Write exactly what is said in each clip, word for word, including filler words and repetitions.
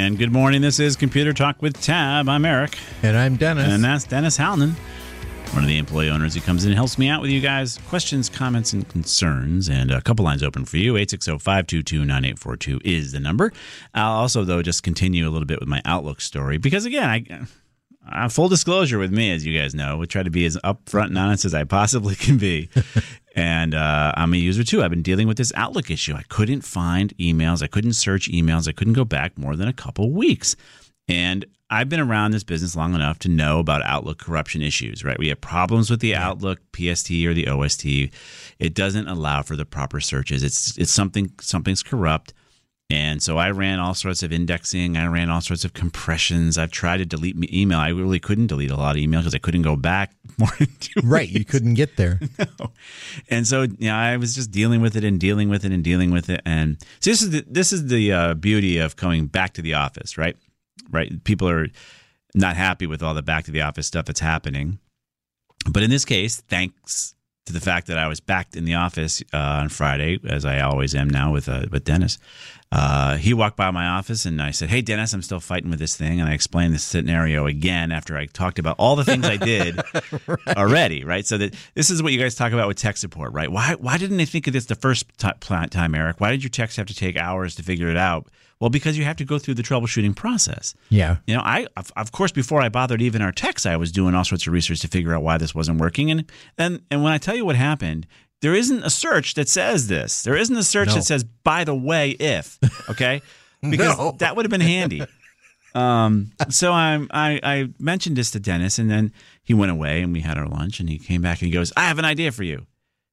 And good morning. This is Computer Talk with Tab. I'm Eric. And I'm Dennis. And that's Dennis Halnan, one of the employee owners who comes in and helps me out with you guys. Questions, comments, and concerns. And a couple lines open for you. eight six zero, five two two, nine eight four two is the number. I'll also, though, just continue a little bit with my Outlook story. Because, again, I... Uh, full disclosure with me, as you guys know, we try to be as upfront and honest as I possibly can be. And uh, I'm a user, too. I've been dealing with this Outlook issue. I couldn't find emails. I couldn't search emails. I couldn't go back more than a couple weeks. And I've been around this business long enough to know about Outlook corruption issues, right? We have problems with the Outlook P S T or the O S T. It doesn't allow for the proper searches. It's it's something something's corrupt. And so I ran all sorts of indexing. I ran all sorts of compressions. I've tried to delete me email. I really couldn't delete a lot of email because I couldn't go back more than two Right, weeks. you couldn't get there. No. And so, you know, I was just dealing with it and dealing with it and dealing with it. And so this is the, this is the uh, beauty of coming back to the office, right? Right. People are not happy with all the back to the office stuff that's happening. But in this case, thanks to the fact that I was back in the office uh, on Friday, as I always am now with uh, with Dennis, uh, he walked by my office and I said, "Hey, Dennis, I'm still fighting with this thing." And I explained the scenario again after I talked about all the things I did right. already, right? So that this is what you guys talk about with tech support, right? Why why didn't they think of this the first t- time, Eric? Why did your techs have to take hours to figure it out? Well, because you have to go through the troubleshooting process. Yeah. You know, I of, of course, before I bothered even our techs, I was doing all sorts of research to figure out why this wasn't working. And and, and when I tell you what happened, there isn't a search that says this. There isn't a search No. that says, by the way, if, okay? Because No. that would have been handy. Um, so I'm, I, I mentioned this to Dennis, and then he went away, and we had our lunch, and he came back, and he goes, "I have an idea for you."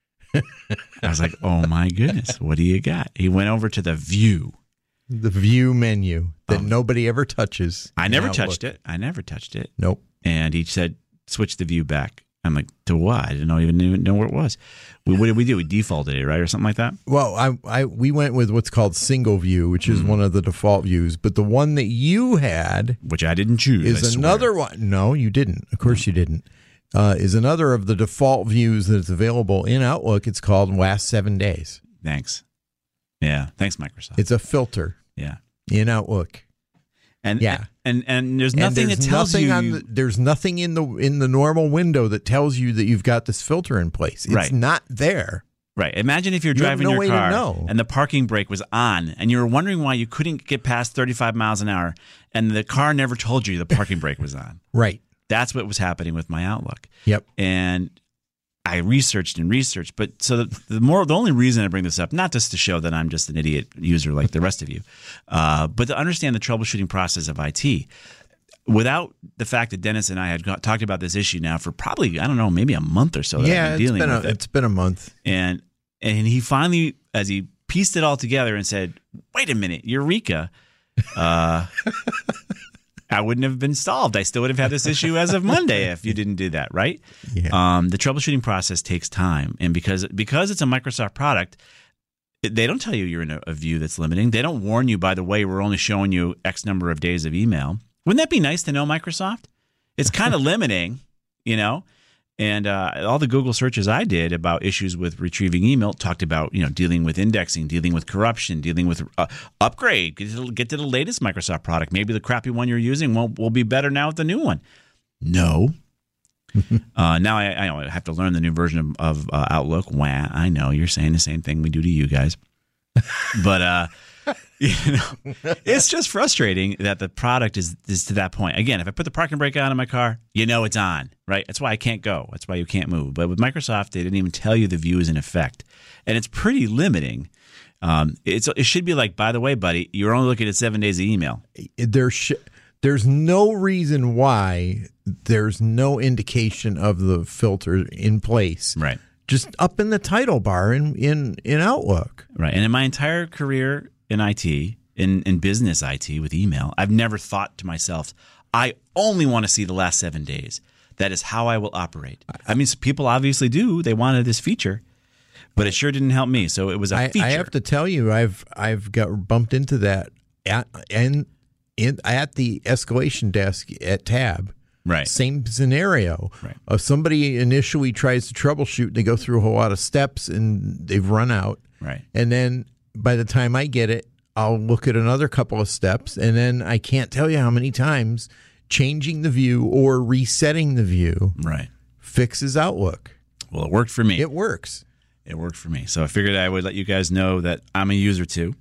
I was like, oh, my goodness, what do you got? He went over to the View. The View menu that Um, nobody ever touches. I never Outlook. touched it. I never touched it. Nope. And he said, "Switch the view back." I'm like, "To what?" I didn't know, even even know where it was. We, what did we do? We defaulted it, right? Or something like that? Well, I, I we went with what's called single view, which is Mm-hmm. one of the default views. But the one that you had Which I didn't choose. I is swear. another one. No, you didn't. Of course you didn't. Uh, is another of the default views that's available in Outlook. It's called Last Seven Days. Thanks. Yeah. Thanks, Microsoft. It's a filter yeah. in Outlook. And Yeah. and and there's And nothing there's that tells nothing you. on the, there's nothing in the in the normal window that tells you that you've got this filter in place. It's Right. not there. Right. Imagine if you're You have driving no your way to car know. and the parking brake was on, and you were wondering why you couldn't get past thirty-five miles an hour, and the car never told you the parking brake was on. Right. That's what was happening with my Outlook. Yep. And I researched and researched, but so the, the more the only reason I bring this up, not just to show that I'm just an idiot user like the rest of you, uh, but to understand the troubleshooting process of I T. Without the fact that Dennis and I had got, talked about this issue now for probably, I don't know, maybe a month or so. That Yeah, I've it's been dealing been a with it. it's been a month. And and he finally, as he pieced it all together and said, "Wait a minute, Eureka." Uh, I wouldn't have been solved. I still would have had this issue as of Monday if you didn't do that, right? Yeah. Um, the troubleshooting process takes time, and because because it's a Microsoft product, they don't tell you you're in a, a view that's limiting. They don't warn you, by the way, we're only showing you X number of days of email. Wouldn't that be nice to know, Microsoft? It's kind of limiting, you know. And uh, all the Google searches I did about issues with retrieving email talked about, you know, dealing with indexing, dealing with corruption, dealing with uh, upgrade, get to, get to the latest Microsoft product. Maybe the crappy one you're using will, will be better now with the new one. No. uh, now I, I know I have to learn the new version of, of uh, Outlook. Wah, I know you're saying the same thing we do to you guys. But uh, you know, it's just frustrating that the product is, is to that point. Again, if I put the parking brake on in my car, you know it's on, right? That's why I can't go. That's why you can't move. But with Microsoft, they didn't even tell you the view is in effect. And it's pretty limiting. Um, it's It should be like, by the way, buddy, you're only looking at seven days of email. There sh- there's no reason why there's no indication of the filter in place. Right. Just up in the title bar in, in, in Outlook. Right. And in my entire career in I T, in, in business I T with email, I've never thought to myself, I only want to see the last seven days. That is how I will operate. I mean, people obviously do. They wanted this feature, but it sure didn't help me. So it was a I, feature. I have to tell you, I've I've got bumped into that at and in at the escalation desk at Tab. Right. Same scenario. Right. Uh, somebody initially tries to troubleshoot. They go through a whole lot of steps and they've run out. Right. And then by the time I get it, I'll look at another couple of steps, and then I can't tell you how many times changing the view or resetting the view Right. fixes Outlook. Well, it worked for me. It works. It worked for me. So I figured I would let you guys know that I'm a user too.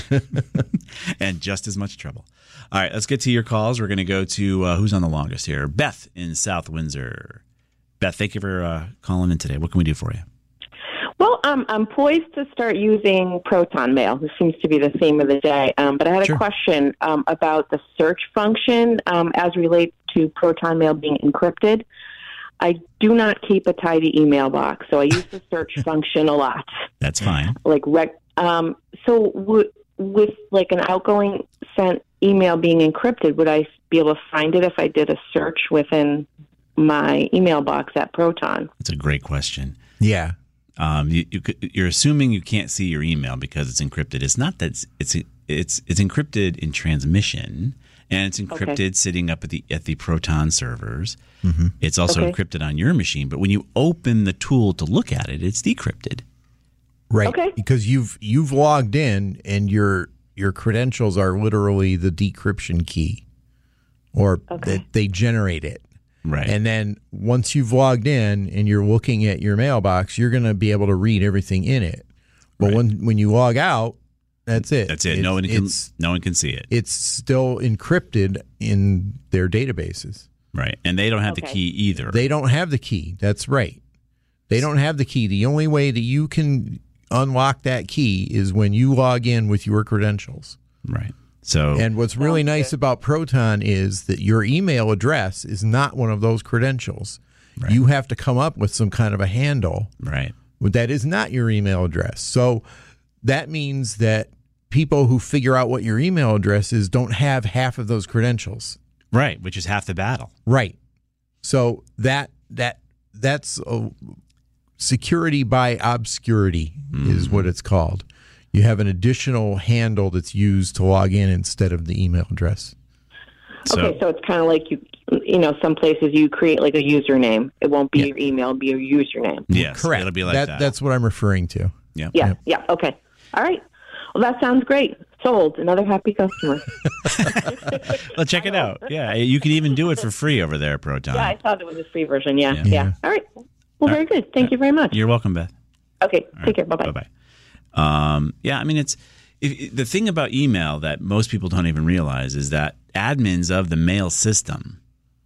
And just as much trouble. All right, let's get to your calls. We're going to go to uh, who's on the longest here? Beth in South Windsor. Beth, thank you for uh, calling in today. What can we do for you? Well, um, I'm poised to start using Proton Mail. This seems to be the theme of the day. Um, but I had Sure. a question um, about the search function um, as relates to Proton Mail being encrypted. I do not keep a tidy email box, so I use the search function a lot. That's fine. Like, rec- um, so w- with like an outgoing sent email being encrypted, would I be able to find it if I did a search within my email box at Proton? That's a great question. Yeah. Um, you, you, could- you're assuming you can't see your email because it's encrypted. It's not that it's it's it's, it's encrypted in transmission, and it's encrypted Okay. sitting up at the at the Proton servers. Mm-hmm. It's also Okay. encrypted on your machine. But when you open the tool to look at it, it's decrypted. Right. Okay. Because you've you've logged in and your your credentials are literally the decryption key, or Okay. that they generate it. Right. And then once you've logged in and you're looking at your mailbox, you're going to be able to read everything in it. But Right. when when you log out, that's it. That's it. It's, no one can It's, no one can see it. it's still encrypted in their databases. Right. And they don't have the Okay. key either. They don't have the key. That's right. They don't have the key. The only way that you can unlock that key is when you log in with your credentials. right. So And what's really Sounds nice good. about Proton is that your email address is not one of those credentials. Right. You have to come up with some kind of a handle right. that is not your email address. So that means that people who figure out what your email address is don't have half of those credentials. Right, which is half the battle. Right. So that that that's a security by obscurity is what it's called. You have an additional handle that's used to log in instead of the email address. So Okay, so it's kind of like you, you know, some places you create like a username. It won't be Yeah. your email; it'll be your username. yes, Correct. it'll be like that, that. That's what I'm referring to. yeah. Yeah, Yep. yeah. Okay, all right. Well, that sounds great. Sold. Another happy customer. Well, check it out. Yeah, you can even do it for free over there, Proton. Yeah, I thought it was a free version. Yeah, Yeah. yeah. Yeah. All right. Well, very good. Thank you very much. You're welcome, Beth. Okay, take care. Bye bye. Bye bye. Um, yeah, I mean, it's if, the thing about email that most people don't even realize is that admins of the mail system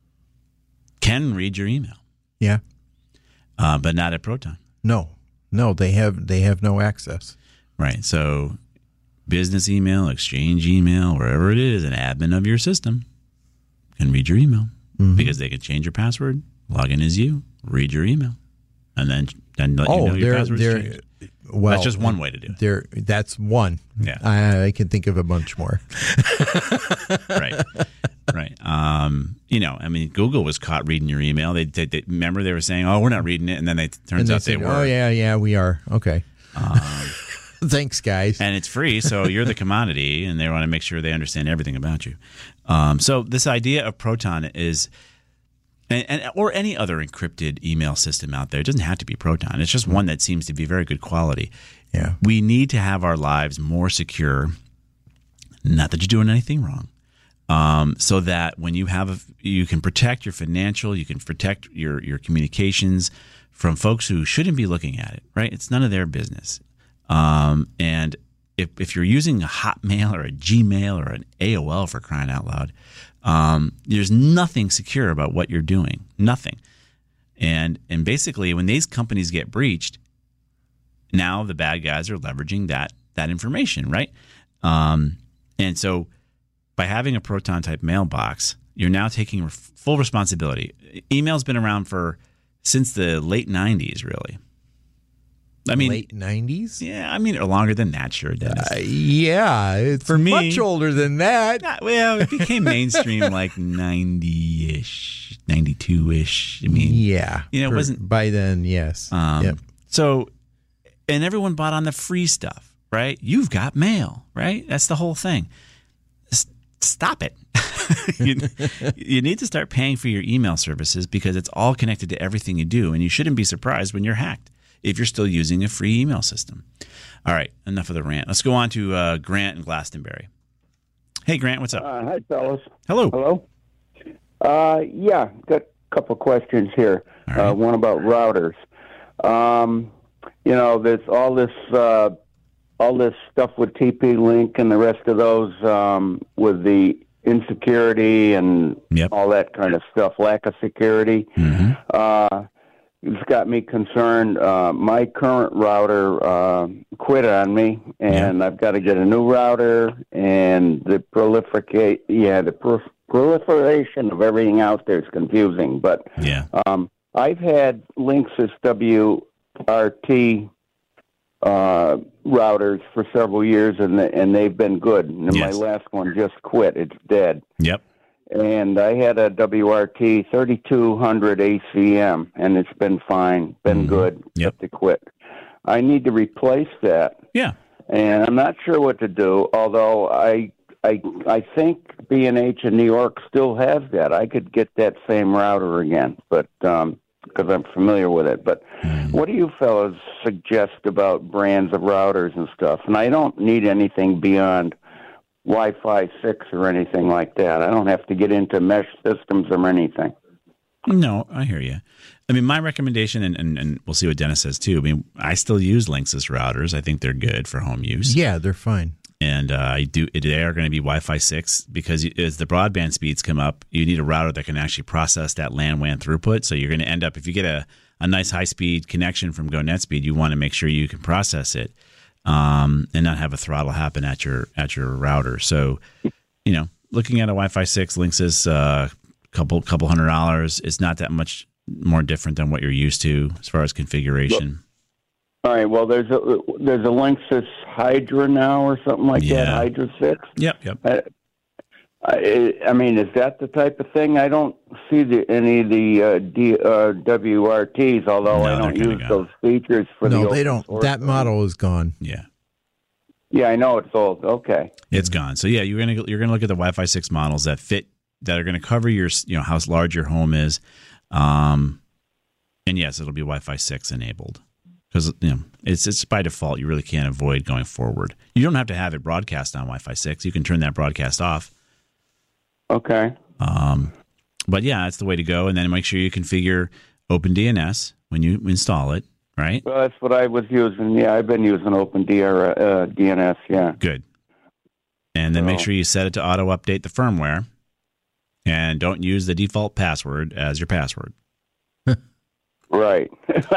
can read your email, Yeah. uh, but not at Proton. No. No, they have they have no access. Right. So, business email, exchange email, wherever it is, an admin of your system can read your email Mm-hmm. because they can change your password, log in as you, read your email, and then then let you Oh, know your they're password's they're changed. well. That's just one way to do it. There, that's one. Yeah. I, I can think of a bunch more. right right um you know I mean Google was caught reading your email. They, they, they remember they were saying, oh, we're not reading it, and then they turns And they out they said, were. oh yeah, yeah, we are. Okay. Um, Thanks, guys. and it's free, so you're the commodity, and they want to make sure they understand everything about you. Um, so this idea of Proton is, and, and or any other encrypted email system out there, it doesn't have to be Proton. It's just one that seems to be very good quality. Yeah. We need to have our lives more secure. Not that you're doing anything wrong. Um, so that when you have, a, you can protect your financial, you can protect your your communications from folks who shouldn't be looking at it. Right? It's none of their business. Um, and if if you're using a Hotmail or a Gmail or an A O L, for crying out loud, um, there's nothing secure about what you're doing. Nothing. And and basically, when these companies get breached, now the bad guys are leveraging that that information, right? Um, and so by having a Proton type mailbox, you're now taking full responsibility. Email's been around for since the late nineties, really. I mean, late nineties. yeah, I mean, or longer than that, sure, Dennis. Uh, yeah, it's For me- much older than that. Not- well, it became mainstream like ninety-ish, ninety-two-ish. I mean, Yeah, You know, it For- wasn't- by then. Yes. Um, Yep. So, and everyone bought on the free stuff, right? You've got mail, right? That's the whole thing. S- Stop it. you, you need to start paying for your email services because it's all connected to everything you do, and you shouldn't be surprised when you're hacked. if you're still using a free email system. All right, enough of the rant. Let's go on to uh, Grant in Glastonbury. Hey, Grant, what's up? Uh, hi, fellas. Hello. Hello. Uh, yeah, got a couple questions here. All right. Uh, one about routers. Um, you know, there's all this uh, all this stuff with T P Link and the rest of those um, with the insecurity and Yep. all that kind of stuff, lack of security. Mm-hmm. Uh, it's got me concerned. Uh, my current router uh, quit on me, and I've got to get a new router. And the proliferate, yeah, the pro- proliferation of everything out there is confusing. But Yeah. um, I've had Linksys W R T uh, routers for several years, and the, and they've been good. And Yes. my last one just quit; it's dead. Yep. And I had a W R T thirty-two hundred A C M, and it's been fine, been Mhm. good, Yep. except to quit. I need to replace that, Yeah. and I'm not sure what to do, although I I, I think B and H in New York still has that. I could get that same router again, but um, because I'm familiar with it. But Mm. what do you fellows suggest about brands of routers and stuff? And I don't need anything beyond Wi-Fi six or anything like that. I don't have to get into mesh systems or anything. No, I hear you. I mean, my recommendation, and, and, and we'll see what Dennis says too. I mean, I still use Linksys routers. I think they're good for home use. Yeah, they're fine. And uh, I do. They are going to be Wi-Fi six because as the broadband speeds come up, you need a router that can actually process that LAN WAN throughput. So you're going to end up, if you get a, a nice high-speed connection from GoNetspeed, you want to make sure you can process it um, and not have a throttle happen at your at your router. So, you know, looking at a Wi-Fi six Linksys, uh, couple couple hundred dollars, it's not that much more different than what you're used to as far as configuration. All right. Well, there's a there's a Linksys Hydra now or something like Yeah. that. Hydra six. Yep, yep. I, I, I mean, is that the type of thing? I don't see the, any of the uh, D, uh, W R Ts, although No, I don't they're kinda use gone. those features for the No, open they don't. source. That model is gone. Yeah. Yeah, I know it's old. Okay. It's gone. So yeah, you're gonna you're gonna look at the Wi-Fi six models that fit that are gonna cover your you know how large your home is, um, and yes, it'll be Wi-Fi six enabled because you know it's it's by default. You really can't avoid going forward. You don't have to have it broadcast on Wi-Fi six. You can turn that broadcast off. Okay. Um, but yeah, that's the way to go. And then make sure you configure OpenDNS when you install it. Right. Well, that's what I was using. Yeah, I've been using OpenDR, uh, D N S. Yeah. Good. And then make So- sure you set it to auto update the firmware, and don't use the default password as your password. Right.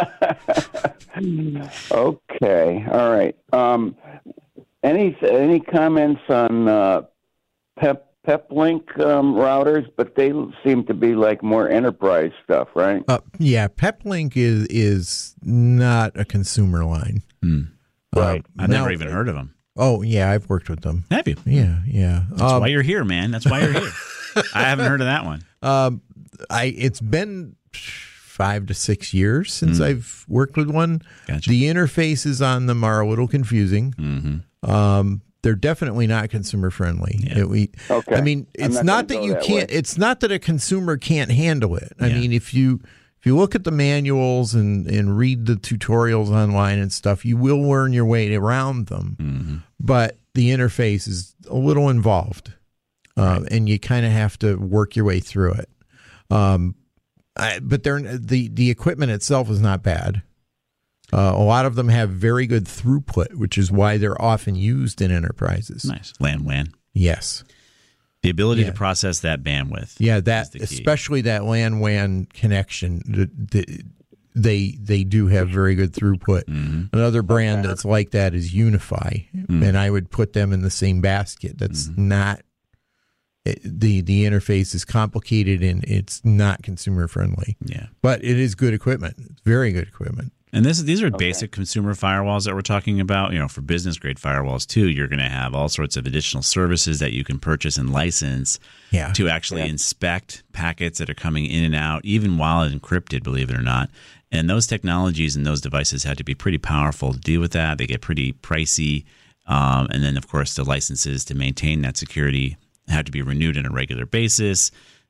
Okay. All right. Um, any any comments on uh, Pep PepLink um, routers? But they seem to be like more enterprise stuff, right? Uh, yeah, PepLink is is not a consumer line. Hmm. Right. Uh, I've now- never even heard of them. Oh yeah, I've worked with them. Have you? Yeah, yeah. That's Um, why you're here, man. That's why you're here. I haven't heard of that one. Um, I it's been five to six years since I've worked with one. Gotcha. The interfaces on them are a little confusing. Mm-hmm. Um, they're definitely not consumer friendly. Yeah. It- we, Okay. I mean, I'm it's not not, gonna that go you that can't. way. It's not that a consumer can't handle it. I Yeah. mean, if you if you look at the manuals and and read the tutorials online and stuff, you will learn your way around them. Mm-hmm. But the interface is a little involved, uh, and you kind of have to work your way through it. Um, I, but they're the the equipment itself is not bad. Uh, a lot of them have very good throughput, which is why they're often used in enterprises. Nice. LAN WAN. Yes, The ability Yeah. to process that bandwidth. yeah, is that the key. especially that LAN WAN connection. The, the, they they do have very good throughput. Mm-hmm. Another brand that's like that is Unify, Mm. and I would put them in the same basket. That's Mm-hmm. not it, the the interface is complicated and it's not consumer friendly, Yeah. but it is good equipment. It's very good equipment. And this these are basic consumer firewalls that we're talking about. You know, for business grade firewalls too, you're going to have all sorts of additional services that you can purchase and license Yeah, to actually inspect packets that are coming in and out, even while it's encrypted, believe it or not. And those technologies and those devices had to be pretty powerful to deal with that. They get pretty pricey. Um, and then, of course, the licenses to maintain that security have to be renewed on a regular basis.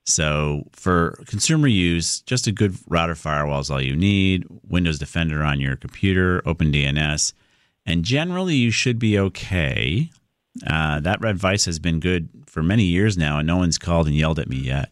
So for consumer use, just a good router firewall is all you need. Windows Defender on your computer, OpenDNS, and generally you should be okay. Uh, that advice has been good for many years now, and no one's called and yelled at me yet.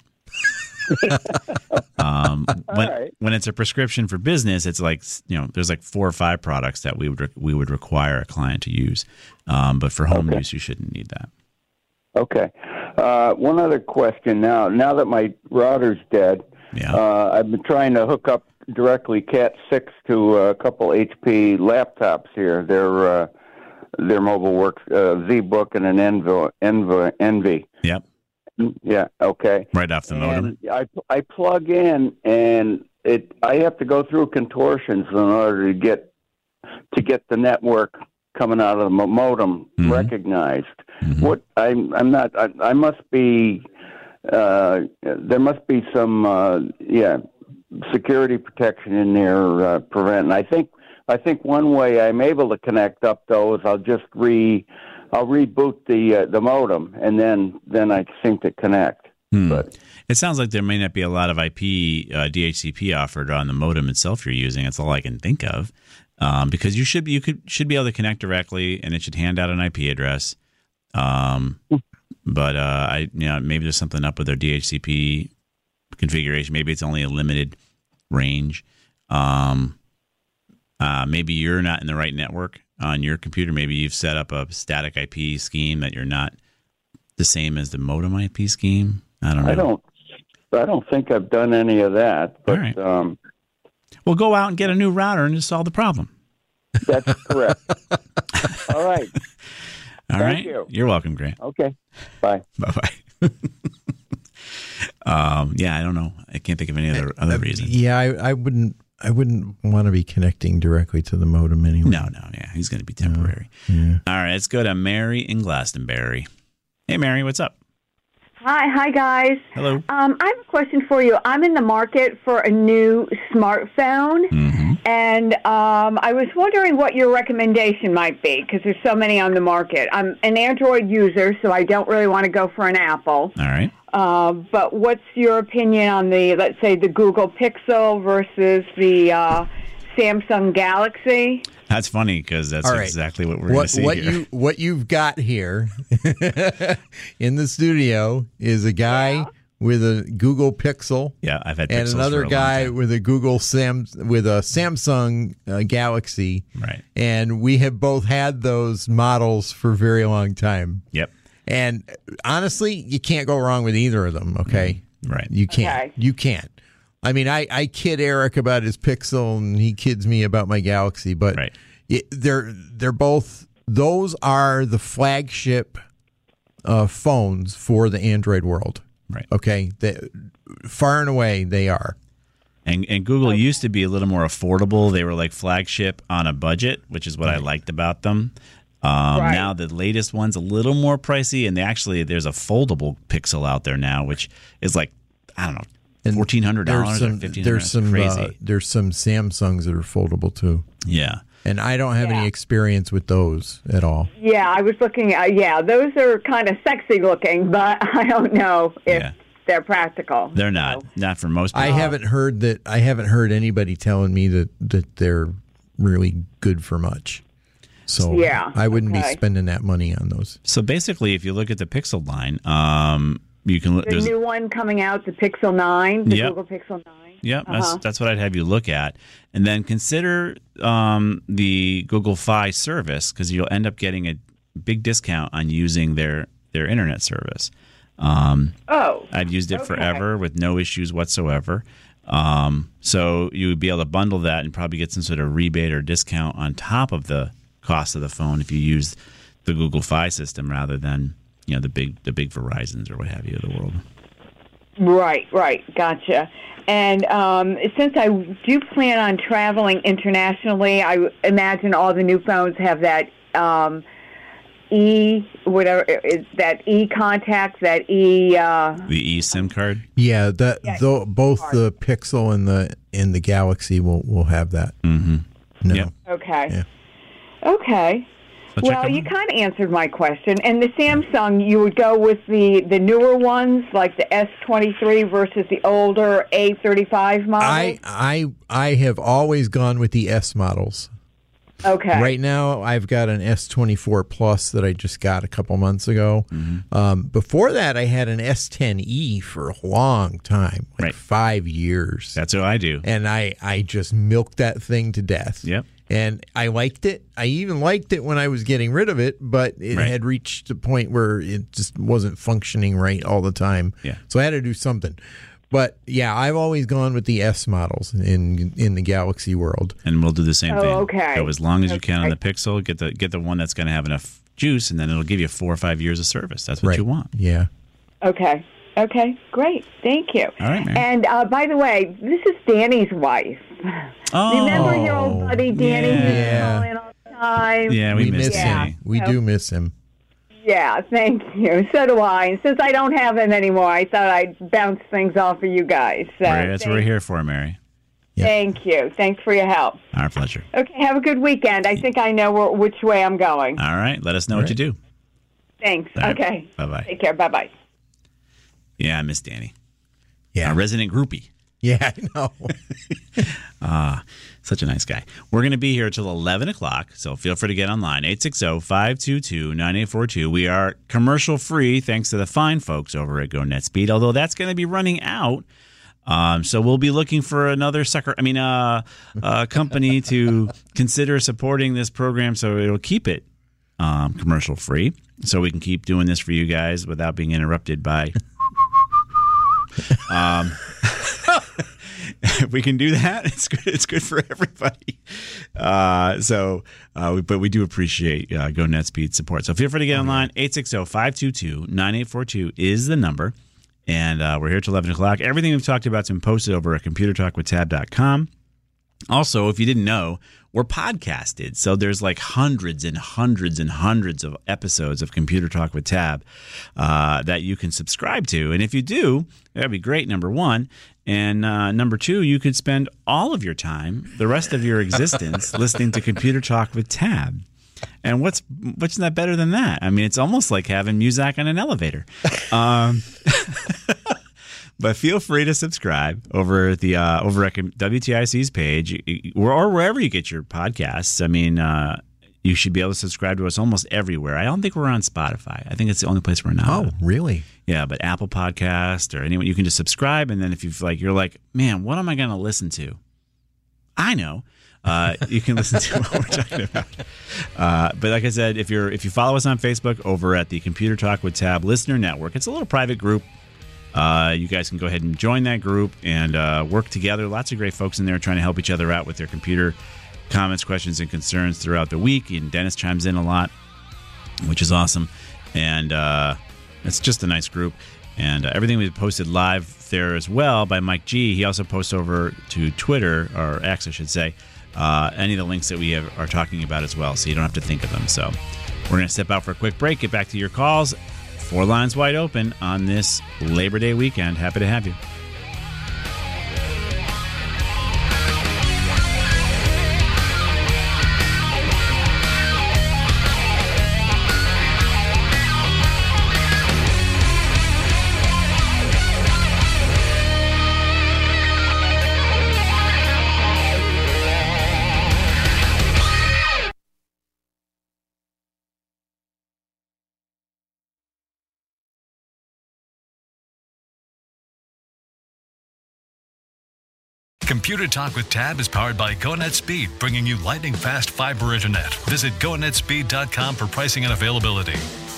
um, when, right. when it's a prescription for business, it's like, you know, there's like four or five products that we would re- we would require a client to use. Um, but for home Okay. use, you shouldn't need that. Okay. Uh, one other question now. Now that my router's dead, Yeah. uh, I've been trying to hook up directly Cat six to a couple H P laptops here. They're uh, they're mobile works, uh, ZBook and an Envo, Envo, Envy. Yep. Yeah. Okay. Right off the modem. And I I plug in and it I have to go through contortions in order to get to get the network coming out of the mo- modem Mhm. recognized. Mhm. What I'm I'm not I, I must be uh, there must be some uh, yeah security protection in there uh, prevent. And I think I think one way I'm able to connect up though is I'll just re I'll reboot the uh, the modem and then then I think to connect. Hmm. But It sounds like there may not be a lot of I P uh, D H C P offered on the modem itself you're using. That's all I can think of, um, because you should be, you could should be able to connect directly, and it should hand out an I P address. Um, but uh, I, you know, maybe there's something up with their D H C P configuration. Maybe it's only a limited range. Um, uh, maybe you're not in the right network on your computer. Maybe you've set up a static I P scheme that you're not the same as the modem I P scheme. I don't know. I don't I don't think I've done any of that. But All right. um, Well, go out and get a new router and just solve the problem. that's correct. All right. All Thank right. you. You're welcome, Grant. Okay. Bye. Bye-bye. um, yeah, I don't know. I can't think of any other other reason. Yeah, I, I wouldn't. I wouldn't want to be connecting directly to the modem anyway. No, no, yeah. He's going to be temporary. Yeah. All right, let's go to Mary in Glastonbury. Hey, Mary, what's up? Hi, hi guys. Hello. Um, I have a question for you. I'm in the market for a new smartphone, Mm-hmm. and um, I was wondering what your recommendation might be because there's so many on the market. I'm an Android user, so I don't really want to go for an Apple. All right. Uh, but what's your opinion on the, let's say, the Google Pixel versus the uh, Samsung Galaxy? That's funny because that's All right. exactly what we're going What to see what here. you what you've got here in the studio is a guy Yeah. with a Google Pixel yeah, I've had and Pixels another for a long guy time. with a Google Sam with a Samsung uh, Galaxy. Right. And we have both had those models for a very long time. Yep. And honestly, you can't go wrong with either of them, okay? Right. You can't. Okay. You can't. I mean, I, I kid Eric about his Pixel, and he kids me about my Galaxy, but Right. it, they're they're both. Those are the flagship uh, phones for the Android world. Right. Okay, they, far and away they are. And and Google used to be a little more affordable. They were like flagship on a budget, which is what I liked about them. Um, Right. Now the latest one's a little more pricey, and they actually there's a foldable Pixel out there now, which is like I don't know, And fourteen hundred There's dollars or some fifteen hundred. there's some Crazy. uh, there's some Samsungs that are foldable too, Yeah. and I don't have Yeah. any experience with those at all. Yeah, I was looking at, yeah, those are kind of sexy looking, but I don't know if Yeah. they're practical. They're not. Not for most people. I haven't heard that. I haven't heard anybody telling me that that they're really good for much. So Yeah, I wouldn't okay. be spending that money on those. So basically, if you look at the Pixel line, um, you can look. The There's, new one coming out, the Pixel nine, the Yep. Google Pixel nine. yeah, that's Uh-huh. that's what I'd have you look at, and then consider um, the Google Fi service because you'll end up getting a big discount on using their their internet service. Um, Oh, I've used it Okay. forever with no issues whatsoever. Um, so you would be able to bundle that and probably get some sort of rebate or discount on top of the cost of the phone if you use the Google Fi system rather than you know the big the big Verizons or what have you of the world. right, right, gotcha. And um, since I do plan on traveling internationally, I imagine all the new phones have that um, e whatever is that e contact, that e. Uh, The eSIM card. Yeah, that Yeah, though both the Pixel and the and the Galaxy will will have that. Mm-hmm. No. Yep. okay. Yeah. Okay. I'll check Well, them you out. kind of answered my question. And the Samsung, you would go with the, the newer ones, like the S twenty-three versus the older A thirty-five model? I I I have always gone with the S models. Okay. Right now, I've got an S twenty-four Plus that I just got a couple months ago. Mm-hmm. Um, before that, I had an S ten e for a long time, like Right. five years. That's what I do. and I, I just milked that thing to death. Yep. And I liked it. I even liked it when I was getting rid of it, but it Right. had reached a point where it just wasn't functioning right all the time. Yeah. So I had to do something. But yeah, I've always gone with the S models in in the Galaxy world. And we'll do the same Oh, thing. okay. Go as long as you can on Okay. the Pixel. Get the get the one that's going to have enough juice, and then it'll give you four or five years of service. That's what Right. you want. Yeah. Okay. Okay. Great. Thank you. All right, Mary. And uh, by the way, this is Danny's wife. Oh, Remember your old buddy Danny? yeah. Who was Yeah. calling all the time? Yeah, we, We missed miss Danny. him. We do miss him. Yeah, thank you. So do I. And since I don't have him anymore, I thought I'd bounce things off of you guys. So Right, that's what we're thank, here for, Mary. Yeah. thank you. Thanks for your help. Our pleasure. Okay, have a good weekend. I think I know where, which way I'm going. All right, let us know All what you do. Thanks. All right. Okay. Bye-bye. Take care. Bye-bye. Yeah, I miss Danny. Yeah. Our resident groupie. Yeah, I know. Ah, such a nice guy. We're going to be here till eleven o'clock, so feel free to get online. eight six zero, five two two, nine eight four two. We are commercial free thanks to the fine folks over at GoNetspeed, although that's going to be running out. Um, so we'll be looking for another sucker, I mean, uh, uh, company to consider supporting this program so it'll keep it um, commercial free so we can keep doing this for you guys without being interrupted by... um, if we can do that, it's good. It's good for everybody. Uh, so, uh, we, but we do appreciate uh, GoNetspeed support. So feel free to get online. eight six zero, five two two, nine eight four two is the number. And uh, we're here till eleven o'clock. Everything we've talked about has been posted over at computer talk with tab dot com. Also, if you didn't know, we're podcasted. So there's like hundreds and hundreds and hundreds of episodes of Computer Talk with Tab uh, that you can subscribe to. And if you do, that'd be great, number one. And uh, number two, you could spend all of your time, the rest of your existence, listening to Computer Talk with Tab. And what's what's that better than that? I mean, it's almost like having Muzak on an elevator. Um But feel free to subscribe over at the uh, over at W T I C's page or, or wherever you get your podcasts. I mean, uh, you should be able to subscribe to us almost everywhere. I don't think we're on Spotify. I think it's the only place we're not. Oh, really? Yeah, but Apple Podcast or anyone, you can just subscribe, and then if you like, you're like, man, what am I going to listen to? I know. Uh, you can listen to what we're talking about. Uh, but like I said, if you're if you follow us on Facebook over at the Computer Talk with Tab Listener Network, it's a little private group. Uh, you guys can go ahead and join that group and uh, work together. Lots of great folks in there trying to help each other out with their computer comments, questions, and concerns throughout the week. And Dennis chimes in a lot, which is awesome. And uh, it's just a nice group. And uh, everything we posted live there as well by Mike G. He also posts over to Twitter, or X, I should say, uh, any of the links that we have, are talking about as well, so you don't have to think of them. So we're going to step out for a quick break, get back to your calls. Four lines wide open on this Labor Day weekend. Happy to have you. Computer Talk with Tab is powered by GoNetspeed, bringing you lightning-fast fiber internet. Visit go net speed dot com for pricing and availability.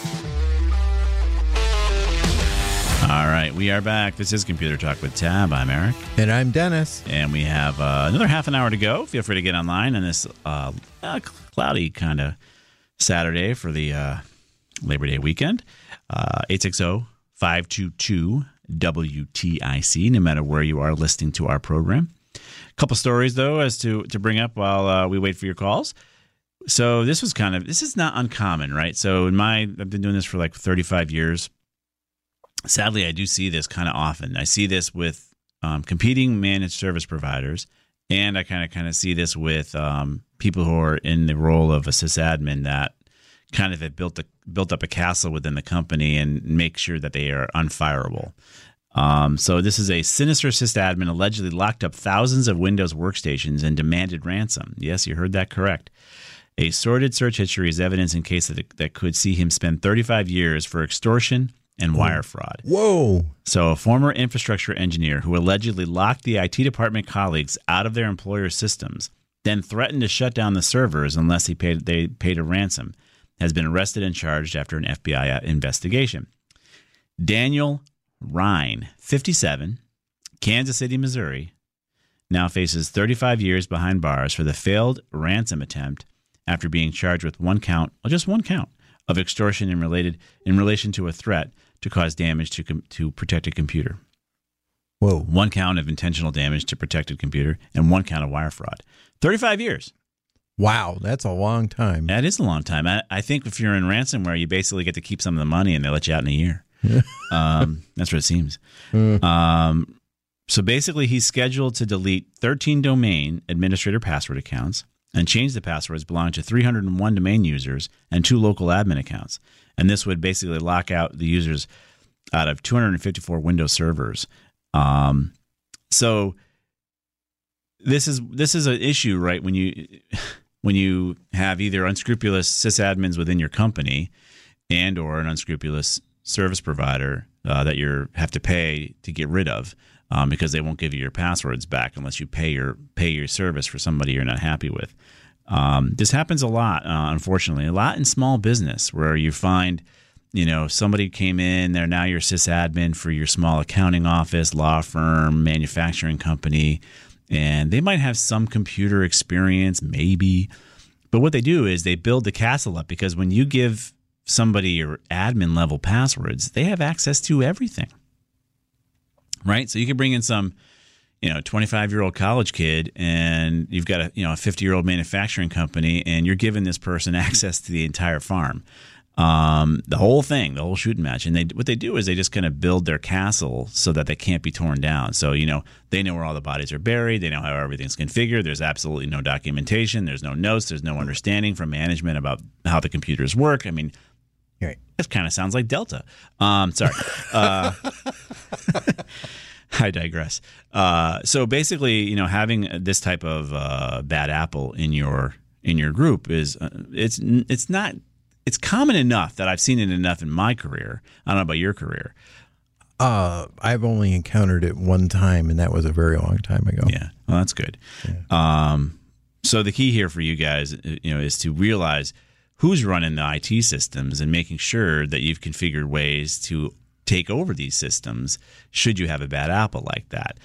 All right, we are back. This is Computer Talk with Tab. I'm Eric. And I'm Dennis. And we have uh, another half an hour to go. Feel free to get online on this uh, uh, cloudy kind of Saturday for the uh, Labor Day weekend. Uh, eight six zero, five two two, W T I C, no matter where you are listening to our program. A couple stories, though, as to, to bring up while uh, we wait for your calls. So this was kind of, this is not uncommon, right? So in my, I've been doing this for like thirty-five years. Sadly, I do see this kind of often. I see this with um, competing managed service providers, and I kind of kind of see this with um, people who are in the role of a sysadmin that kind of have built a, built up a castle within the company and make sure that they are unfireable. Um, so this is a sinister sysadmin allegedly locked up thousands of Windows workstations and demanded ransom. Yes, you heard that correct. A sordid search history is evidence in case that, that could see him spend thirty-five years for extortion and wire fraud. Whoa. So a former infrastructure engineer who allegedly locked the I T department colleagues out of their employer's systems, then threatened to shut down the servers unless he paid they paid a ransom, has been arrested and charged after an F B I investigation. Daniel Ryan, fifty-seven, Kansas City, Missouri, now faces thirty-five years behind bars for the failed ransom attempt after being charged with one count, well, just one count, of extortion in related in relation to a threat to cause damage to com- to protected computer. Whoa. One count of intentional damage to protected computer and one count of wire fraud. thirty-five years. Wow, that's a long time. That is a long time. I, I think if you're in ransomware, you basically get to keep some of the money and they let you out in a year. um, that's what it seems. Um, so basically, he's scheduled to delete thirteen domain administrator password accounts and change the passwords belonging to three hundred one domain users and two local admin accounts. And this would basically lock out the users out of two hundred fifty-four Windows servers. Um, so this is this is an issue, right? When you when you have either unscrupulous sysadmins within your company and or an unscrupulous service provider uh, that you have to pay to get rid of um, because they won't give you your passwords back unless you pay your pay your service for somebody you're not happy with. Um, this happens a lot, uh, unfortunately, a lot in small business where you find, you know, somebody came in, they're now your sysadmin for your small accounting office, law firm, manufacturing company, and they might have some computer experience, maybe. But what they do is they build the castle up because when you give somebody your admin level passwords, they have access to everything, right? So you can bring in some, you know, twenty-five year old college kid and you've got a, you know, a fifty year old manufacturing company and you're giving this person access to the entire farm, um, the whole thing, the whole shooting match. And they, what they do is they just kind of build their castle so that they can't be torn down. So, you know, they know where all the bodies are buried. They know how everything's configured. There's absolutely no documentation. There's no notes. There's no understanding from management about how the computers work. I mean, Right. That kind of sounds like Delta. Um, sorry. Uh, I digress. Uh, so basically, you know, having this type of uh, bad apple in your in your group is uh, it's it's not it's common enough that I've seen it enough in my career. I don't know about your career. Uh, I've only encountered it one time, and that was a very long time ago. Yeah, well, that's good. Yeah. Um, so the key here for you guys, you know, is to realize who's running the I T systems and making sure that you've configured ways to take over these systems should you have a bad apple like that.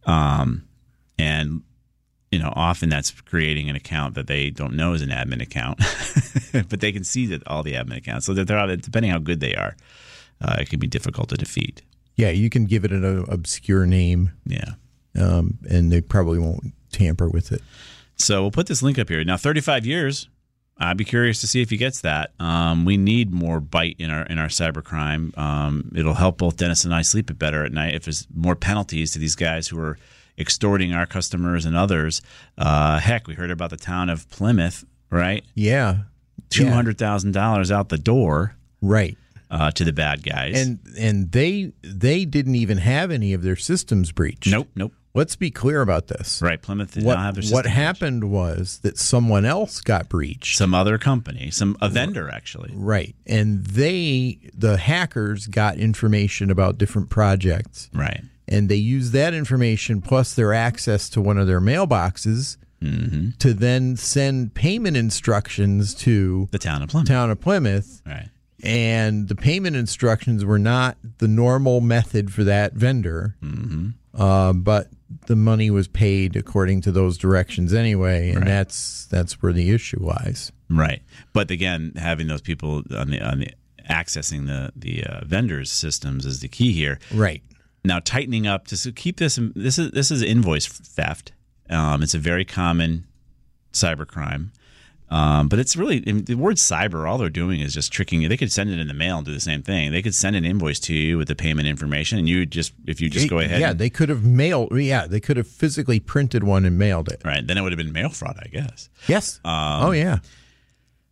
Um, and, you know, often that's creating an account that they don't know is an admin account, but they can see that all the admin accounts. So that they're, depending how good they are, uh, it can be difficult to defeat. Yeah, you can give it an obscure name. Yeah. Um, and they probably won't tamper with it. So we'll put this link up here. Now, thirty-five years. I'd be curious to see if he gets that. Um, we need more bite in our in our cybercrime. Um, it'll help both Dennis and I sleep it better at night if there's more penalties to these guys who are extorting our customers and others. Uh, heck, we heard about the town of Plymouth, right? Yeah, two hundred thousand dollars out the door, right, uh, to the bad guys, and and they they didn't even have any of their systems breached. Nope, nope. Let's be clear about this. Right, Plymouth did what, not have their system What happened breached. was that someone else got breached. Some other company, some a vendor actually. Right, and they, the hackers, got information about different projects. Right, and they used that information plus their access to one of their mailboxes mm-hmm. to then send payment instructions to the town of Plymouth. Town of Plymouth. Right. And the payment instructions were not the normal method for that vendor, mm-hmm. uh, but the money was paid according to those directions anyway, and right. that's that's where the issue lies. Right, but again, having those people on the on the accessing the the uh, vendors' systems is the key here. Right. Now, tightening up to keep this. This is this is invoice theft. Um, it's a very common cybercrime. Um, but it's really the word cyber. All they're doing is just tricking you. They could send it in the mail and do the same thing. They could send an invoice to you with the payment information, and you just if you just go ahead. Yeah, and, they could have mailed. Yeah, they could have physically printed one and mailed it. Right. Then it would have been mail fraud, I guess. Yes. Um, oh yeah.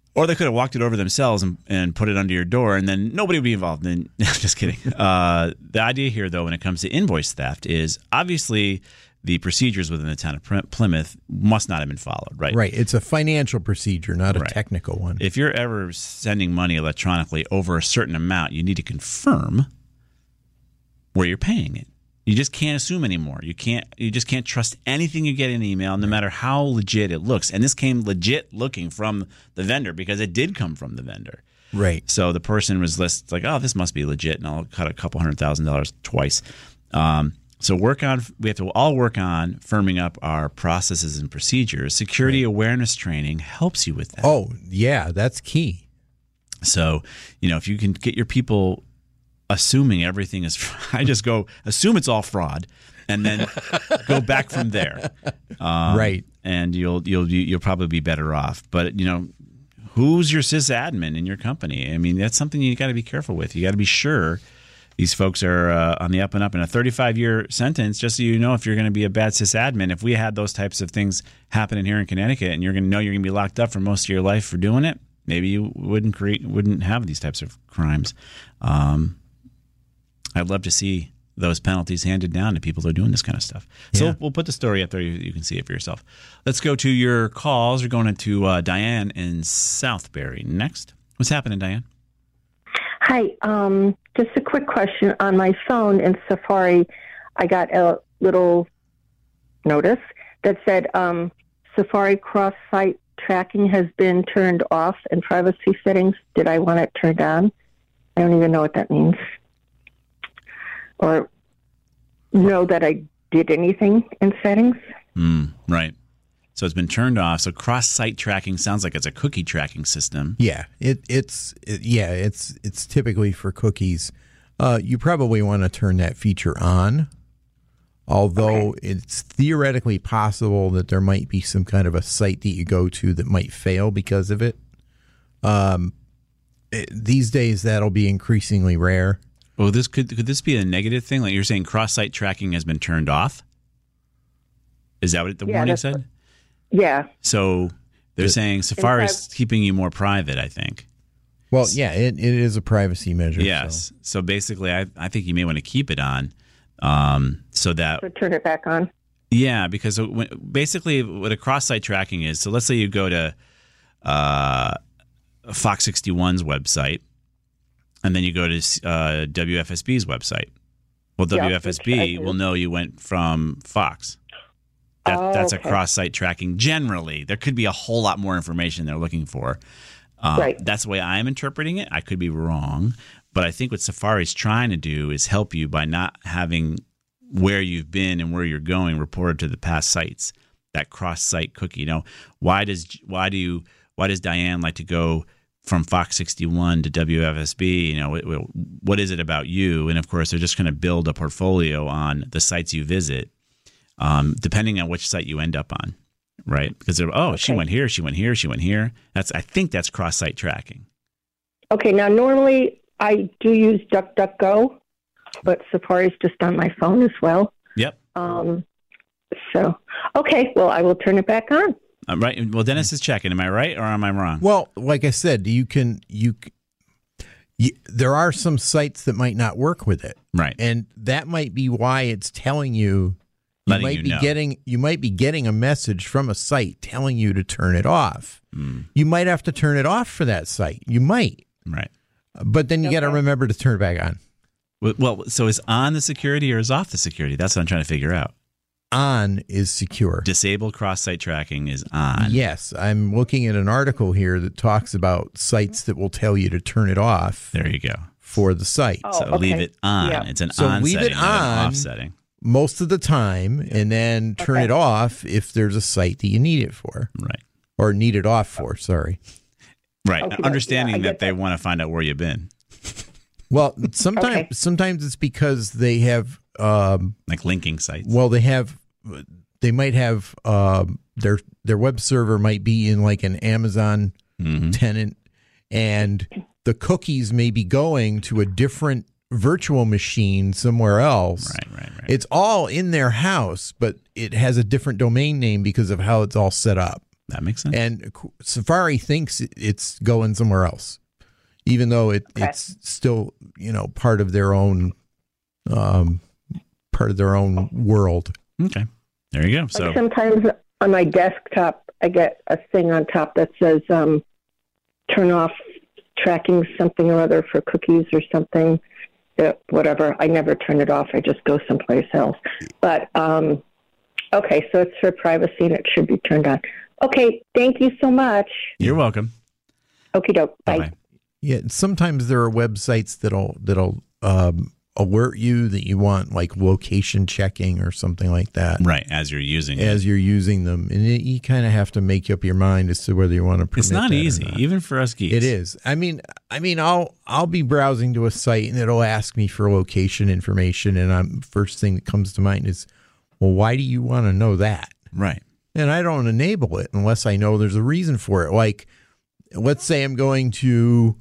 Or they could have walked it over themselves and, and put it under your door, and then nobody would be involved. And just kidding. Uh, the idea here, though, when it comes to invoice theft, is obviously the procedures within the town of Plymouth must not have been followed, right? Right. It's a financial procedure, not a Right. technical one. If you're ever sending money electronically over a certain amount, you need to confirm where you're paying it. You just can't assume anymore. You can't. You just can't trust anything you get in email, no matter how legit it looks. And this came legit looking from the vendor because it did come from the vendor. Right. So the person was list like, oh, this must be legit, and I'll cut a couple hundred thousand dollars twice. Um, so work on. We have to all work on firming up our processes and procedures. Security right. awareness training helps you with that. Oh, yeah, that's key. So, you know, if you can get your people assuming everything is, I just go assume it's all fraud, and then go back from there. Um, right. And you'll you'll you'll probably be better off. But you know, who's your sysadmin in your company? I mean, that's something you got to be careful with. You got to be sure these folks are uh, on the up and up. In a thirty-five year sentence, just so you know, if you're going to be a bad sysadmin, if we had those types of things happening here in Connecticut, and you're going to know you're going to be locked up for most of your life for doing it, maybe you wouldn't create wouldn't have these types of crimes. Um, I'd love to see those penalties handed down to people who are doing this kind of stuff. So Yeah. we'll put the story up there. You, you can see it for yourself. Let's go to your calls. We're going into uh, Diane in Southbury next. What's happening, Diane? Hi. Um, just a quick question. On my phone in Safari, I got a little notice that said um, Safari cross-site tracking has been turned off in privacy settings. Did I want it turned on? I don't even know what that means. Or know that I did anything in settings. Mm, right. So it's been turned off. So cross-site tracking sounds like it's a cookie tracking system. Yeah, it it's it, yeah, it's it's typically for cookies. Uh, you probably want to turn that feature on. Although okay. It's theoretically possible that there might be some kind of a site that you go to that might fail because of it. Um, it, these days that'll be increasingly rare. Well, this could could this be a negative thing? Like you're saying, cross-site tracking has been turned off. Is that what the yeah, warning said? What, yeah. So they're the, saying Safari is keeping you more private, I think. Well, yeah, it, it is a privacy measure. Yes. So, so basically, I I think you may want to keep it on, um, so that so turn it back on. Yeah, because when, basically what a cross-site tracking is. So let's say you go to uh, Fox sixty-one's website. And then you go to uh, W F S B's website. Well, yeah, W F S B will know you went from Fox. That, oh, that's okay. a cross-site tracking. Generally, there could be a whole lot more information they're looking for. Uh, right. That's the way I'm interpreting it. I could be wrong. But I think what Safari's trying to do is help you by not having where you've been and where you're going reported to the past sites. That cross-site cookie. You know, why does why do you why does Diane like to go from Fox sixty-one to W F S B, you know, what is it about you? And of course, they're just going to build a portfolio on the sites you visit, um, depending on which site you end up on, right? Because they're, oh, okay. she went here, she went here, she went here. That's I think that's cross-site tracking. Okay, now normally I do use DuckDuckGo, but Safari's just on my phone as well. Yep. Um, so, okay, well, I will turn it back on. Uh, right. Well, Dennis is checking. Am I right or am I wrong? Well, like I said, you can you, you there are some sites that might not work with it, right? And that might be why it's telling you. You Letting might you be know. getting you might be getting a message from a site telling you to turn it off. Mm. You might have to turn it off for that site. You might, right? But then you okay. got to remember to turn it back on. Well, well, so is on the security or is off the security? That's what I'm trying to figure out. On is secure. Disable cross-site tracking is on. Yes, I'm looking at an article here that talks about sites that will tell you to turn it off. There you go. For the site. Oh, so okay. leave it on. Yeah. It's an So on leave setting, it not an on. off setting. Most of the time, and then turn Okay. it off if there's a site that you need it for. Right. Or need it off for, sorry. Right. Okay, Understanding yeah, I that get they that. want to find out where you've been. Well, sometimes Okay. sometimes it's because they have um, Like linking sites. well, they have they might have um, their their web server might be in like an Amazon Mhm. tenant, and the cookies may be going to a different virtual machine somewhere else. Right, right, right. It's all in their house, but it has a different domain name because of how it's all set up. That makes sense. And Safari thinks it's going somewhere else, even though it, Okay. it's still, you know, part of their own, um, part of their own world. Okay. There you go. So Like sometimes on my desktop, I get a thing on top that says um, turn off tracking something or other for cookies or something. Uh, whatever. I never turn it off. I just go someplace else. But um, okay, so it's for privacy and it should be turned on. Okay, thank you so much. you're welcome. Okie doke. Bye. Bye-bye. Yeah, sometimes there are websites that'll that'll um, alert you that you want like location checking or something like that Right. As you're using it. as you're using them, and it, you kind of have to make up your mind as to whether you want to. Permit It's not that or easy, not. even for us geeks. It is. I mean, I mean, I'll I'll be browsing to a site and it'll ask me for location information, and I'm first thing that comes to mind is, well, why do you want to know that? Right. And I don't enable it unless I know there's a reason for it. Like, let's say I'm going to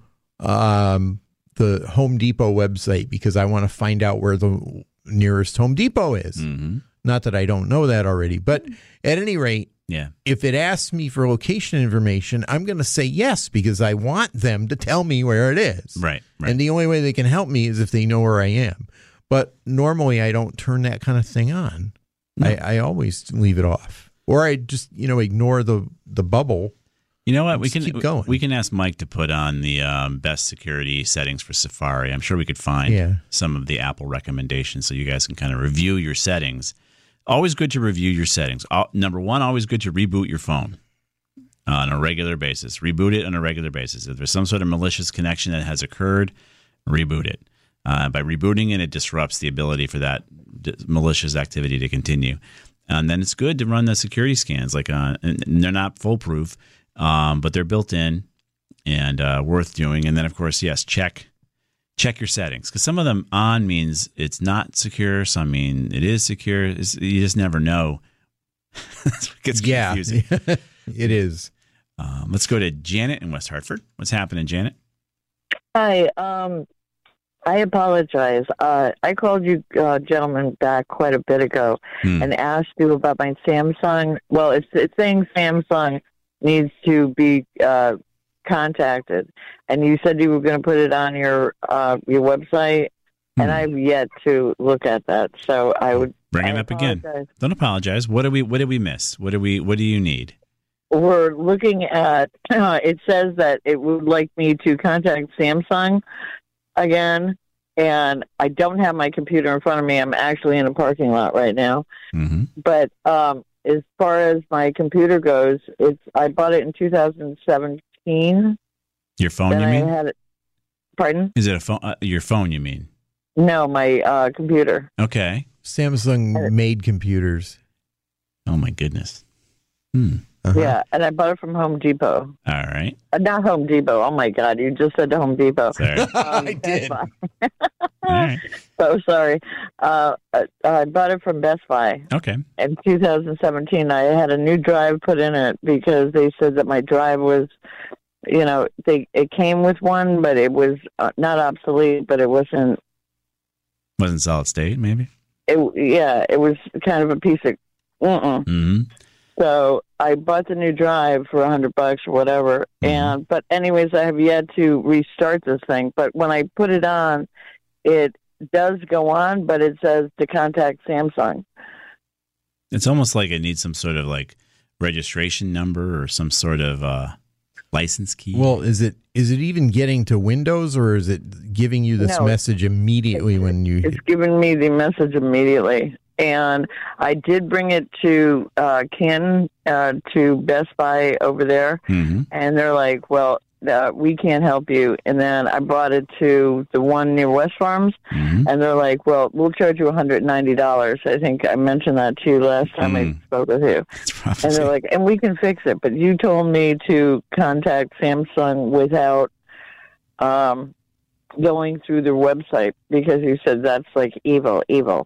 um, the Home Depot website because I want to find out where the nearest Home Depot is. Mm-hmm. Not that I don't know that already, but at any rate, Yeah. if it asks me for location information, I'm going to say yes because I want them to tell me where it is. Right. Right. And the only way they can help me is if they know where I am. But normally I don't turn that kind of thing on. No. I, I always leave it off. Or I just, you know, ignore the, the bubble. You know what? We Just can keep going. we can ask Mike to put on the um, best security settings for Safari. I'm sure we could find Yeah. some of the Apple recommendations so you guys can kind of review your settings. Always good to review your settings. Uh, number one, always good to reboot your phone on a regular basis. Reboot it on a regular basis. If there's some sort of malicious connection that has occurred, reboot it. Uh, by rebooting it, it disrupts the ability for that d- malicious activity to continue. And then it's good to run the security scans. Like, uh, and they're not foolproof, um, but they're built in and uh, worth doing. And then, of course, yes, check check your settings, because some of them on means it's not secure. Some mean it is secure. It's, you just never know. That's what gets Yeah, confusing. it is. Um, let's go to Janet in West Hartford. What's happening, Janet? Hi. Um, I apologize. Uh, I called you uh, gentlemen back quite a bit ago Hmm. and asked you about my Samsung. Well, it's, it's saying Samsung needs to be uh, contacted, and you said you were going to put it on your uh, your website, Hmm. and I've yet to look at that. So I would Bring it I up again. apologize. Don't apologize. What do we What did we miss? What do we What do you need? We're looking at, uh, it says that it would like me to contact Samsung again, and I don't have my computer in front of me. I'm actually in a parking lot right now. Mm-hmm. But um, as far as my computer goes, it's I bought it in two thousand seventeen. Your phone, Then you mean? I had it. Pardon? Is it a phone? Uh, your phone, you mean? No, my uh, computer. Okay. Samsung made computers. Oh my goodness. Hmm. Uh-huh. Yeah, and I bought it from Home Depot. All right. Uh, not Home Depot. Oh my God, you just said Home Depot. Sorry. Um, I did. Best All Buy. right. So sorry. Uh, uh, I bought it from Best Buy. Okay. In two thousand seventeen, I had a new drive put in it because they said that my drive was, you know, they it came with one, but it was uh, not obsolete, but it wasn't. Wasn't solid state, maybe. It yeah, it was kind of a piece of. Mm-mm. Mm-hmm. So I bought the new drive for a hundred bucks or whatever, Mhm. and but anyways, I have yet to restart this thing. But when I put it on, it does go on, but it says to contact Samsung. It's almost like it needs some sort of like registration number or some sort of uh, license key. Well, is it is it even getting to Windows, or is it giving you this No. message immediately when you It's giving me the message immediately. And I did bring it to uh, Ken, uh, to Best Buy over there, Mm-hmm. and they're like, well, uh, we can't help you. And then I brought it to the one near West Farms, Mm-hmm. and they're like, well, we'll charge you one hundred ninety dollars. I think I mentioned that to you last time Mm. I spoke with you. That's rough. And they're like, and we can fix it, but you told me to contact Samsung without um, going through their website because you said that's like evil, evil.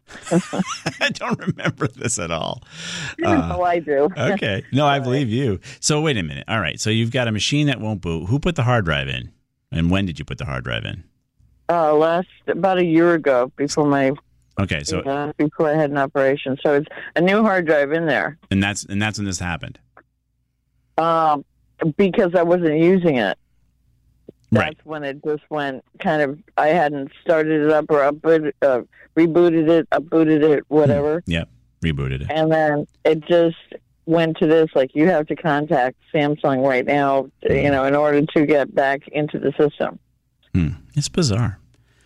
I don't remember this at all. Uh, oh, I do. okay. No, I believe you. So wait a minute. All right. So you've got a machine that won't boot. Who put the hard drive in? And when did you put the hard drive in? Uh, last about a year ago, before my Okay. So uh, before I had an operation, so it's a new hard drive in there. and that's and that's when this happened. um, because I wasn't using it. That's Right. when it just went kind of, I hadn't started it up or upbooted, uh, rebooted it, upbooted it, whatever. Yep. Rebooted it. And then it just went to this, like, you have to contact Samsung right now, you know, in order to get back into the system. Hmm. It's bizarre.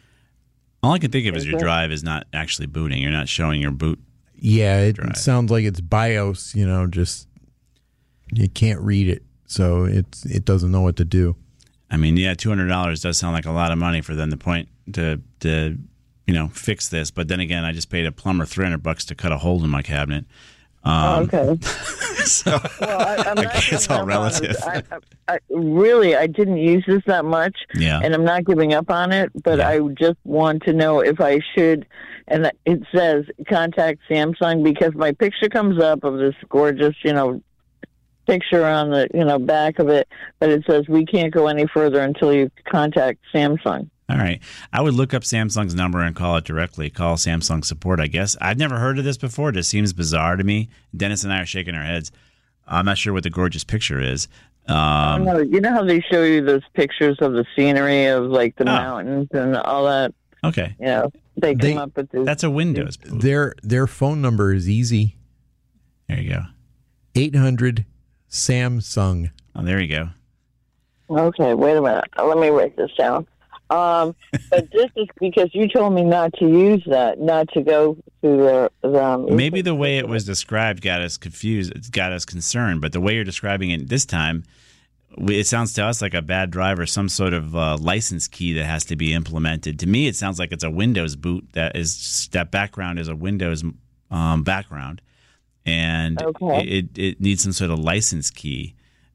All I can think of is your Okay. drive is not actually booting. You're not showing your boot. Yeah, it Drive. sounds like it's BIOS. You know, just you can't read it, so it's it doesn't know what to do. I mean, yeah, two hundred dollars does sound like a lot of money for them to point to to you know fix this. But then again, I just paid a plumber three hundred bucks to cut a hole in my cabinet. Um, Oh, okay. so Well, I, I'm I not guess it's all giving up on relative. this. I, I, I, really, I didn't use this that much, Yeah. and I'm not giving up on it, but Yeah. I just want to know if I should, and it says contact Samsung because my picture comes up of this gorgeous, you know, picture on the, you know, back of it, but it says we can't go any further until you contact Samsung. All right. I would look up Samsung's number and call it directly. Call Samsung support, I guess. I've never heard of this before. It just seems bizarre to me. Dennis and I are shaking our heads. I'm not sure what the gorgeous picture is. I Um, don't know. You know how they show you those pictures of the scenery of like the Oh. mountains and all that? okay. You know, they come They- up with this. That's a Windows boot. Their their phone number is easy. There you go. eight hundred Samsung. Oh, there you go. Okay, wait a minute. Let me write this down. Um, but this is because you told me not to use that, not to go to the. the um, Maybe the way it was described got us confused. It got us concerned. But the way you're describing it this time, we- it sounds to us like a bad drive or some sort of uh, license key that has to be implemented. To me, it sounds like it's a Windows boot that is that background is a Windows um, background, and Okay. it it needs some sort of license key.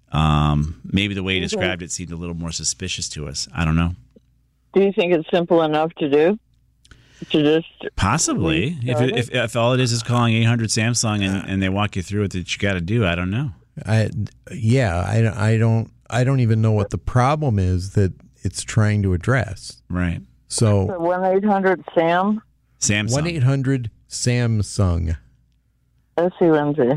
Um, maybe the way you described it seemed a little more suspicious to us. I don't know. Do you think it's simple enough to do? To just Possibly, if, Restart it, if if all it is is calling eight hundred Samsung and, and they walk you through it that you got to do, I don't know. I yeah, I, I don't I don't even know what the problem is that it's trying to address. Right, So one eight hundred Sam. Samsung. one eight hundred Samsung. S U N Z.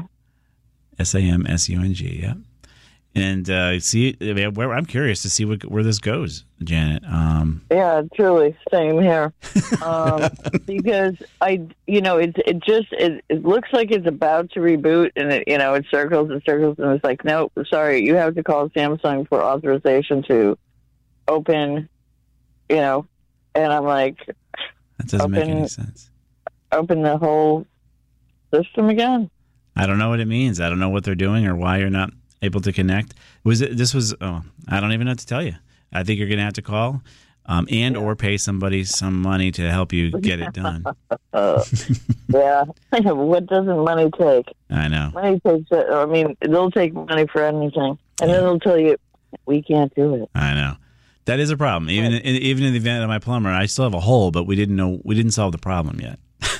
S A M S U N G, yeah. And uh, see, I mean, where, I'm curious to see what, where this goes, Janet. Um, Yeah, truly, same here. Um, because I, you know, it it just it, it looks like it's about to reboot, and it you know it circles and circles, and it's like, no, sorry, you have to call Samsung for authorization to open, you know, and I'm like, that doesn't make any Open- sense. open the whole system again. I don't know what it means. I don't know what they're doing or why you're not able to connect. Was it? This was. Oh, I don't even know what to tell you. I think you're going to have to call, um, and or pay somebody some money to help you get it done. Uh, yeah, what doesn't money take? I know. Money takes it. I mean, they'll take money for anything, and Yeah. then they'll tell you we can't do it. I know. That is a problem. Even in, even in the event of my plumber, I still have a hole, but we didn't know we didn't solve the problem yet.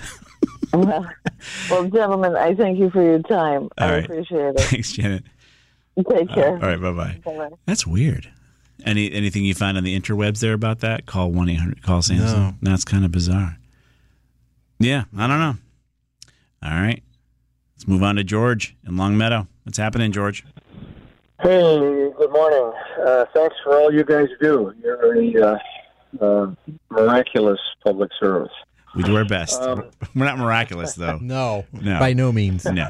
Well, well, gentlemen, I thank you for your time. All I right. appreciate it. Thanks, Janet. Take Uh, care. all right, bye bye. Bye-bye. That's weird. Any anything you find on the interwebs there about that? Call one eight hundred call Samsung. No. That's kind of bizarre. Yeah, I don't know. All right, let's move on to George in Long Meadow. What's happening, George? Hey, good morning. Uh, thanks for all you guys do. You're a uh, uh, miraculous public service. We do our best. Um, We're not miraculous though. No, No. by no means. No.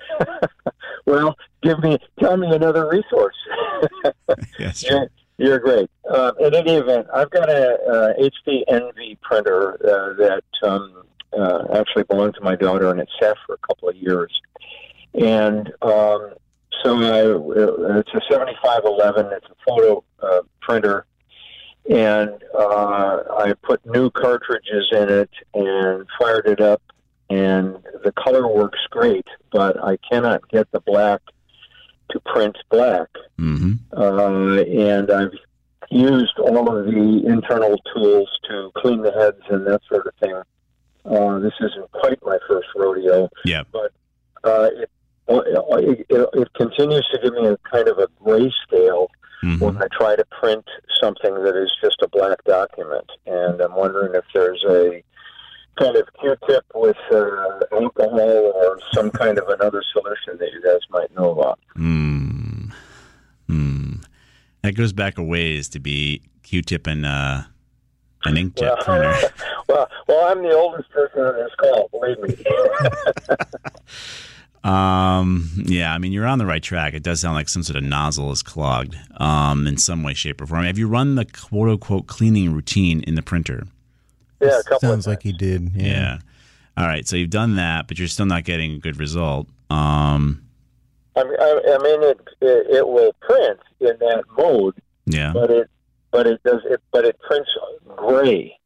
Well, give me, tell me another resource. Yes, true. you're, you're great. Uh, in any event, I've got a, uh H P Envy printer uh, that um, uh, actually belonged to my daughter, and it sat for a couple of years. And um, so I, it's a seventy-five eleven. It's a photo uh, printer. And uh, I put new cartridges in it and fired it up, and the color works great, but I cannot get the black to print black. Mm-hmm. Uh, and I've used all of the internal tools to clean the heads and that sort of thing. Uh, this isn't quite my first rodeo, Yeah. but uh, it, it, it, it continues to give me a kind of a grayscale Mm-hmm. when I try to print something that is just a black document. And I'm wondering if there's a kind of Q-tip with uh, alcohol or some kind of another solution that you guys might know about. Mm. Hmm. That goes back a ways to be Q-tip and uh, an inkjet well, printer. well, well, I'm the oldest person on this call, believe me. um, yeah, I mean, you're on the right track. It does sound like some sort of nozzle is clogged um, in some way, shape, or form. Have you run the quote-unquote cleaning routine in the printer? Yeah, a couple Sounds of like he did. Yeah. Yeah. All right, so you've done that, but you're still not getting a good result. Um, I mean, I, I mean it, it it will print in that mode, yeah. but it but it does it but it prints gray.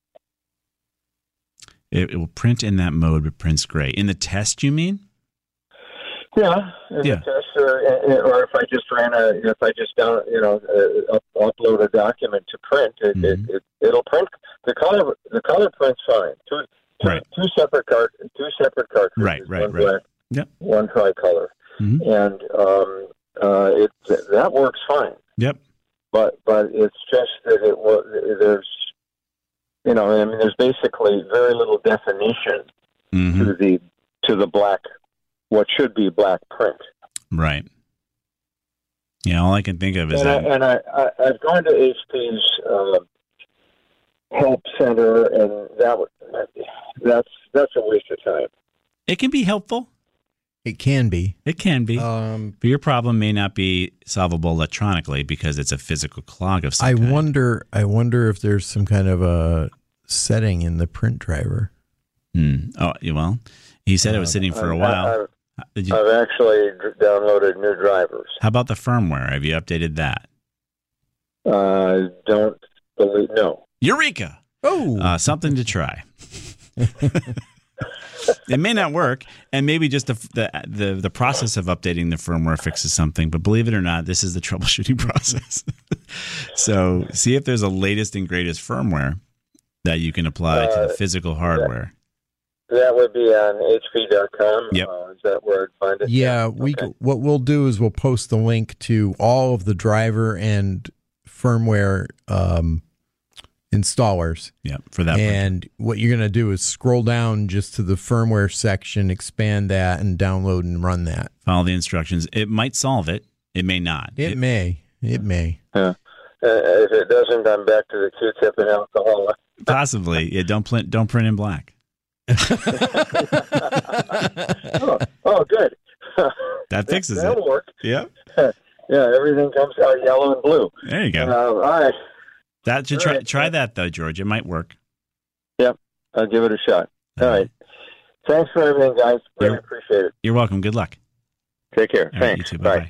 It, it will print in that mode, but prints gray. In the test, you mean? Yeah, in Yeah. the test, or, or if I just ran a, if I just down, you know, uh, up, upload a document to print, it, Mhm. it, it it'll print the color. The color prints fine. Two, two, Right. two separate cart, two separate cartridges. Right, right, one right. black, Yep. one tricolor, Mhm. and um, uh, it that works fine. Yep. But but it's just that it was there's, you know, I mean, there's basically very little definition Mhm. to the to the black, what should be black print. Right. Yeah, all I can think of is And, I, that. and I, I, I've gone to H P's uh, help center, and that was, that's that's a waste of time. It can be helpful. It can be. It can be. Um, but your problem may not be solvable electronically because it's a physical clog of some I kind. wonder. I wonder if there's some kind of a setting in the print driver. Hmm. Oh, yeah, well, he said it was sitting for a I- while. I've, Did you, I've actually d- downloaded new drivers. how about the firmware? Have you updated that? Uh, don't believe no. Eureka! Oh, Uh, something to try. It may not work, and maybe just the, the the the process of updating the firmware fixes something. But believe it or not, this is the troubleshooting process. So see if there's a latest and greatest firmware that you can apply to the Uh, physical hardware. That would be on H P dot com. Yep. Uh, is that where I'd find it? yeah. We Okay. what we'll do is we'll post the link to all of the driver and firmware um, installers. Yeah, for that. And what you're going to do is scroll down just to the firmware section, expand that, and download and run that. Follow the instructions. It might solve it. It may not. It, may. It may. Yeah. Uh, if it doesn't, I'm back to the Q-tip and alcohol. Possibly. Yeah, don't print. Don't print in black. oh, oh, good. That fixes That'll it. work. Yep. Yeah, everything comes out yellow and blue. There you go. Uh, all right. That should all try right. try that though, George. It might work. Yep, I'll give it a shot. All right. Thanks for everything, guys. Really You're- appreciate it. You're welcome. Good luck. Take care. All right, Thanks. you too. Bye. Bye.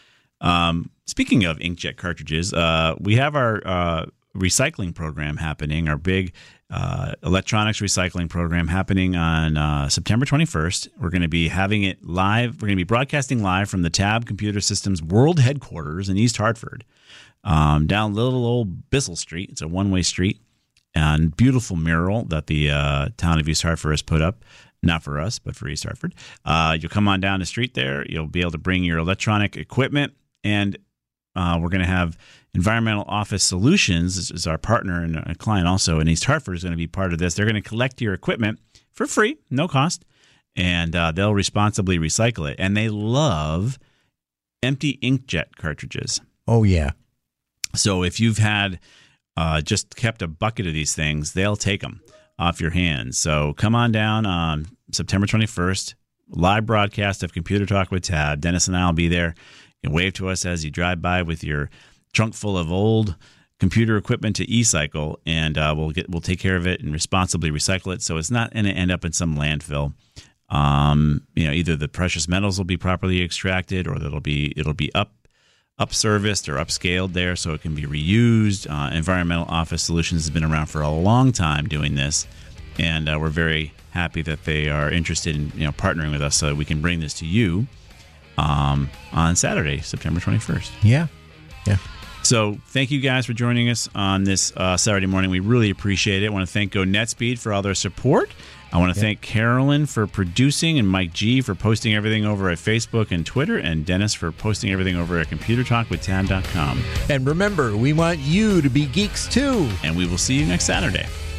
Um, speaking of inkjet cartridges, uh, we have our uh, recycling program happening. Our big uh, electronics recycling program happening on uh, September twenty-first. We're going to be having it live. We're going to be broadcasting live from the Tab Computer Systems World Headquarters in East Hartford, um, down little old Bissell Street. It's a one-way street, and beautiful mural that the uh, town of East Hartford has put up. Not for us, but for East Hartford. Uh, you'll come on down the street there. You'll be able to bring your electronic equipment, and uh, we're going to have Environmental Office Solutions is, is our partner and a client also in East Hartford is going to be part of this. They're going to collect your equipment for free, no cost, and uh, they'll responsibly recycle it. And they love empty inkjet cartridges. Oh, yeah. So if you've had uh, just kept a bucket of these things, they'll take them off your hands. So come on down on September twenty-first, live broadcast of Computer Talk with Tab. Dennis and I will be there. You can wave to us as you drive by with your trunk full of old computer equipment to e-cycle, and uh, we'll get we'll take care of it and responsibly recycle it. So it's not going to end up in some landfill. Um, you know, either the precious metals will be properly extracted, or it'll be it'll be up. up serviced or upscaled there so it can be reused. Uh, Environmental Office Solutions has been around for a long time doing this, and uh, we're very happy that they are interested in you know partnering with us so that we can bring this to you um, on Saturday, September twenty-first. Yeah. Yeah. So thank you guys for joining us on this uh, Saturday morning. We really appreciate it. I want to thank GoNetspeed for all their support. I want to Yeah. thank Carolyn for producing and Mike G for posting everything over at Facebook and Twitter, and Dennis for posting everything over at computer talk with tab dot com. And remember, we want you to be geeks too. And we will see you next Saturday.